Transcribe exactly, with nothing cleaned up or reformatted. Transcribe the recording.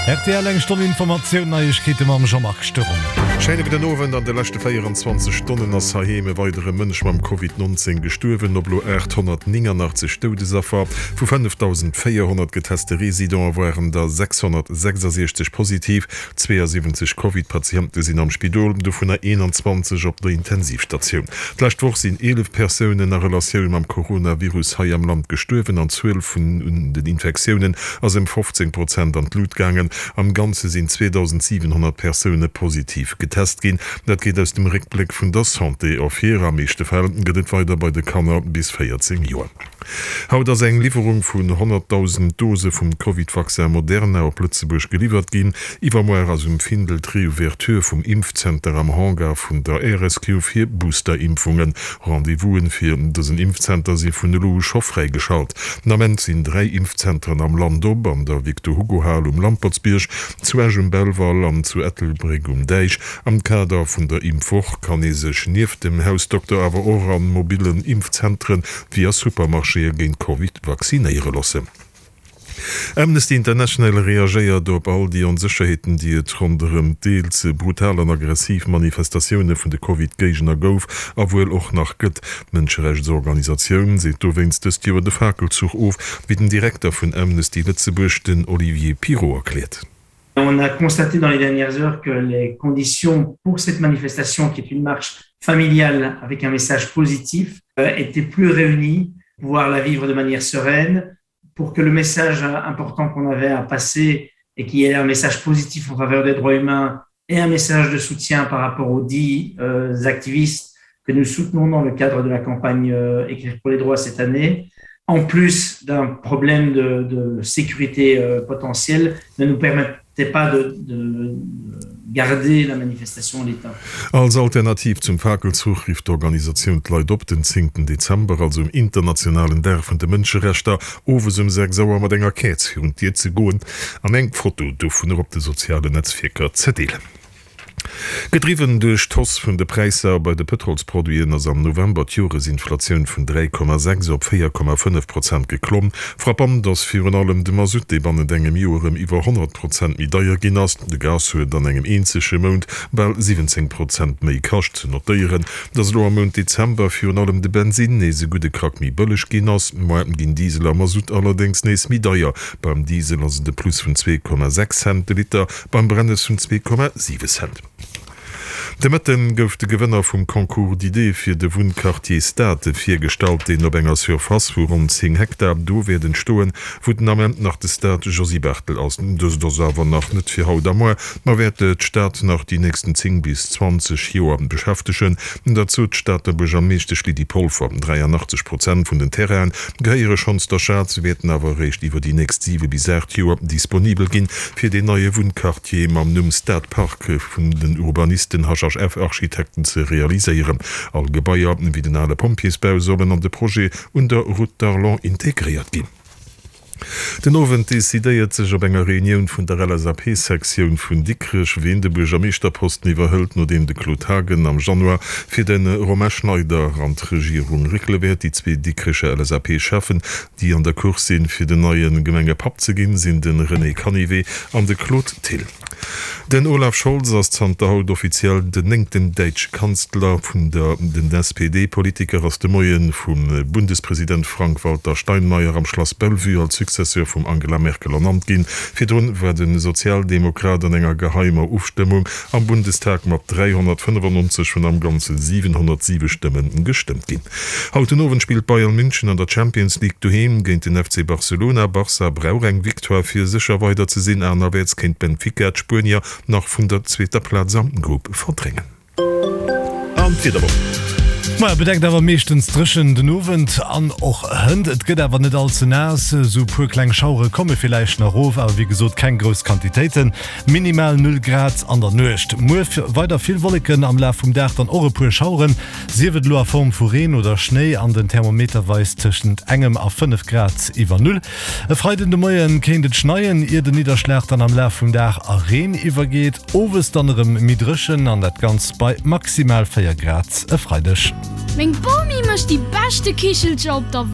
R T L Stunde Information Neuigkeiten am Jean-Marc-Störung. Scheine den Owen an der letzte vierundzwanzig Stunden as Haheme weitere Mënsch mam Covid neunzehn gestorben, oblo achthundertneunundachtzig Todesopfer, vu fünftausendvierhundert getestete Residenten waren da sechshundertsechsundsechzig positiv, zweiundsiebzig Covid-Patienten sind am Spital, davon einundzwanzig op der Intensivstation. Gleichwoch sind elf Personen in Relation am Coronavirus hier am Land gestorben, an zwölf von den Infektionen, also im fünfzehn Prozent an Blut gegangen. Am Ganze sind zweitausendsiebenhundert Personen positiv getestet gehen. Das geht aus dem Rückblick von der Santé auf hier am meisten Fälle geht weiter bei den Kanner bis vierzehn Jahren. Haut das eng Lieferung von hunderttausend Dose vom Covid-Vaccin Moderna auf Lützeburg geliefert gehen. Iwer mehr als um Findel Triouverture vom Impfcenter am Hangar von der R S Q für Boosterimpfungen. Rendezvousen für diesen Impfcenter sind von der Lu schon freigeschaltet. Nament sind drei Impfzentren am Land ob, an der Victor Hugo Hall um Lampertsbirch, zu Ergem Belval an zu Ettelbreg um Deich. Am Kader von der Impfwoch kann es sich neben dem Hausdoktor aber auch an mobilen Impfzentren via Supermarché gegen Covid vaccinieren lassen. Amnesty International reagiert op all die Unsicherheiten, die et rondem deels brutalen aggressiv Manifestationen vun de Covid-Gegner gouf, awuel och nach gëtt Menschenrechtsorganisationen se du wennst es Diwer de Fakelzug auf, wie den Direktor von Amnesty Lützeburg, den Olivier Pirot, erklärt. On a constaté dans les dernières heures que les conditions pour cette manifestation, qui est une marche familiale avec un message positif, euh, étaient plus réunies, pouvoir la vivre de manière sereine, pour que le message important qu'on avait à passer et qui est un message positif en faveur des droits humains et un message de soutien par rapport aux dix euh, activistes que nous soutenons dans le cadre de la campagne euh, Écrire pour les droits cette année, en plus d'un problème de, de sécurité euh, potentielle, ne nous permettait pas de, de, de garder la manifestation en l'état. Als Alternativ zum Fakelzug rief d'Organisation Leid op den zehnten Dezember, also im internationalen Tag von der Menschenrechte, overs um sechs Sauer mat enger Käz und dir zu goen, an eng Foto du vun op de soziale Netzwerker zerdeelen. Getrieben durch Toss von der Preise bei den Petrolsproduien als am November die Jahresinflation von drei Komma sechs auf vier Komma fünf Prozent geklommen. Frappant, dass für allem de Masut de ban engem Jorem über hundert Prozent mit Deier ginners, de Gas huet an engem enzesche Mond bei siebzehn Prozent méi kascht zu notieren. Das lo am Mond Dezember für allem de Benzin nese gute Krak mi bëllech ginners, Moten gin Diesel am Masut allerdings nees mi Deier. Beim Diesel as de plus von zwei Komma sechs Cent Liter, beim Brennes von zwei Komma sieben Cent. De Metten gouf de Gewinner vum Konkurs d'Idee fir de Wohnkartier State fir Gestalt den op enger Surface vu rund zehn Hektar do werden stoen, wo den Amment nach de Staat Josie Bertel aus dus der Server nach net fir haut ammoer, ma werd et Staat nach die nächsten zehn bis zwanzig Joren beschäftigen. Dazu Staat der Bejamechte schli die Pulver dreiundachtzig Prozent vun den Terrain geiere Chance der Staat werden awer recht iwwer die nächst sieben bis acht Joer disponibel gin fir de neue Wohnkartier mam Numm Stadtpark vun den Urbanisten H F-Architekten zu realisieren. All Gebäier wie den alle Pompiersbau sollen an de Projekt und der Route d'Arlon integriert gehen. Den Owen desideiert sech op enger Reunion vun der L S A P-Sektion vun Dickrech wen de Bejameesterposten iwwerhëlt no dem de Klotagen am Januar fir den Romain Schneider an Regierung Ricklewert die zwe dickresche L S A P schaffen, die an der Kurs sinn fir den neuen Gemenge pap ze ginn sind den René Canivet an de Claude Till. Den Olaf Scholz as Zter haut offiziell den enngten Deitsch Kanzler vun der den S P D-Politiker aus de Moien vum Bundespräsident Frank-Walter Steinmeier am Schloss Bellevue als Successeur vum Angela Merkel ernannt gin. Firun war den Sozialdemokrat an enger geheimer Aufstimmung am Bundestag mat dreihundertfünfundneunzig von am ganze siebenhundertsieben Stimmenden gestimmt gin. Hautenowen spielt Bayern München an der Champions League duhem géint den F C Barcelona. Barça Braureng Viktor fir sicher weiter ze sinn anerwärts kennt Benfica Spurnier nach vun der zweiter Platz am Gruppe verdrängen. Am Vierterwoch. Ma bedenkt awer meeschtens drschen den Owen an och hënd, et gëtt awer net allze nas, so puer kleng Schaure komme vielleicht nach Rof, aber wie gesot kein gros Quantitäten, minimal null Grad an der Nøcht. Moef weiter viel Wolken am Laf vum Dach an eure puer Schauren, siewet lo a Form vu Reen oder Schnee an den Thermometer weis tschen engem a fünf Grad iwwer null. E freidende Moien kennt schneien, ihr den Niederschlecht an am Laf vum Dach a Reen iwwergeht, owes dannem Midrschen an dat ganz bei maximal vier Grad e freidech. Mein Bomi möchte die beste Kicheljob der